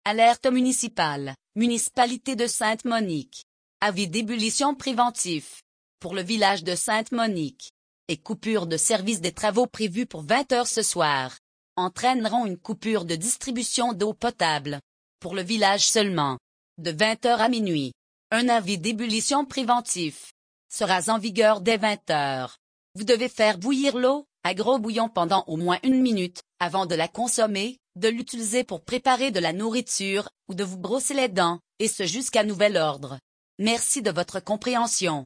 Alerte municipale, municipalité de Sainte-Monique. Avis d'ébullition préventif. Pour le village de Sainte-Monique. Et coupure de service des travaux prévus pour 20 heures ce soir. Entraîneront une coupure de distribution d'eau potable. Pour le village seulement. De 20 heures à minuit. Un avis d'ébullition préventif. Sera en vigueur dès 20 heures. Vous devez faire bouillir l'eau, à gros bouillon pendant au moins 1 minute, avant de la consommer, de l'utiliser pour préparer de la nourriture, ou de vous brosser les dents, et ce jusqu'à nouvel ordre. Merci de votre compréhension.